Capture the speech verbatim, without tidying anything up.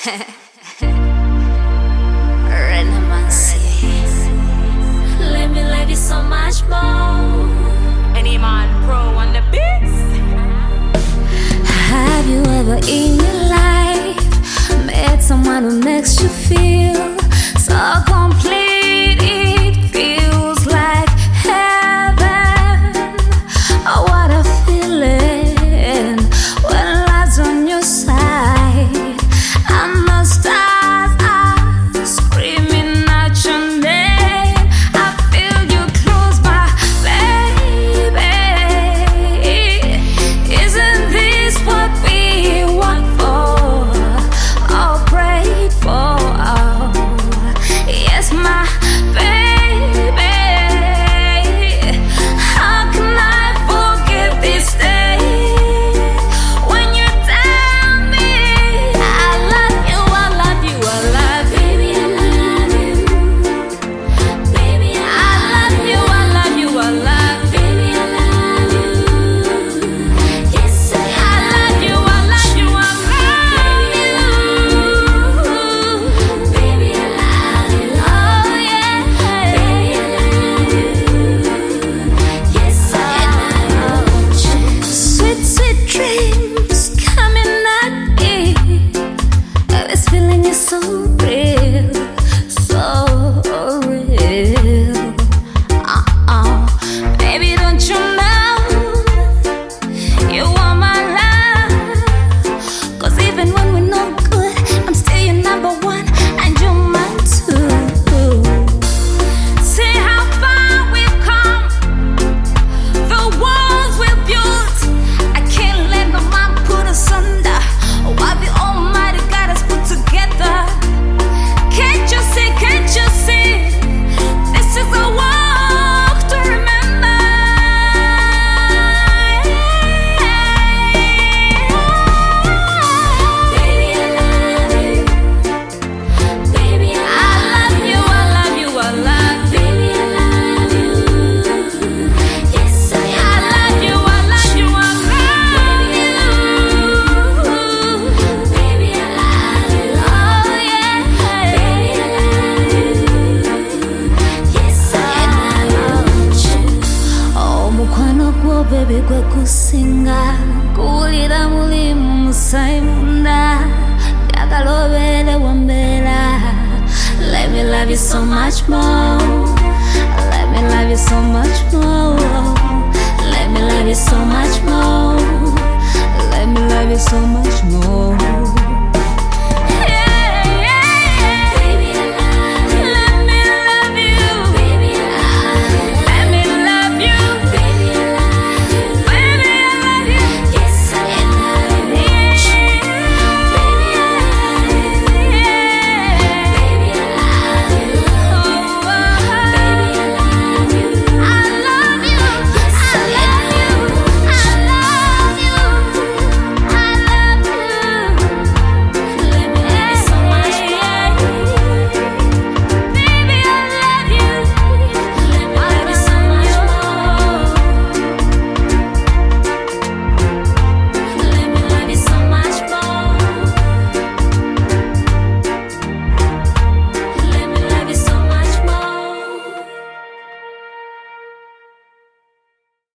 Let me love you so much more. Any man pro on the beats. Have you ever in your life met someone who makes you feel so complete? It feels like heaven. Oh, what a feeling when love's on your side and the stars are screaming at your name. I feel you close, my baby. Isn't this what we want for? Oh, prayed for. Oh, yes, my baby. How can I forget this day when you tell me I love you, I love you, I love you. Baby, I love you. Baby, I love you, I love you, I love you. Baby, I love you. Yes, I love you, I love you, I love you. Baby, I love you. Oh, yeah. Baby, I love you. Yes, I love you. Sweet, sweet dreams coming at me. This feeling is so real, so real. Uh-uh. Baby, don't you know you are my love? 'Cause even when we're not good, I'm still your number one and you're mine too. See how far we've come, the walls we've built. I can't let no man put us under. What the Almighty God has put together. Can't you see, can't you see? This is a walk to remember. Baby, I love you. Baby, I love you, I love you, I love you. Baby, I love you. Yes, I love you, I love you, I love you. Baby, I love you. Oh, yeah. Baby, I love you. Yes, I love you. Oh, mukwano gwo baby gwe kusinga kuwulira muli musaayi munda njagala obeere wambeera. Let me love you so much more. Let me love you so much more. Let me love you so much more. Let me love you so much more.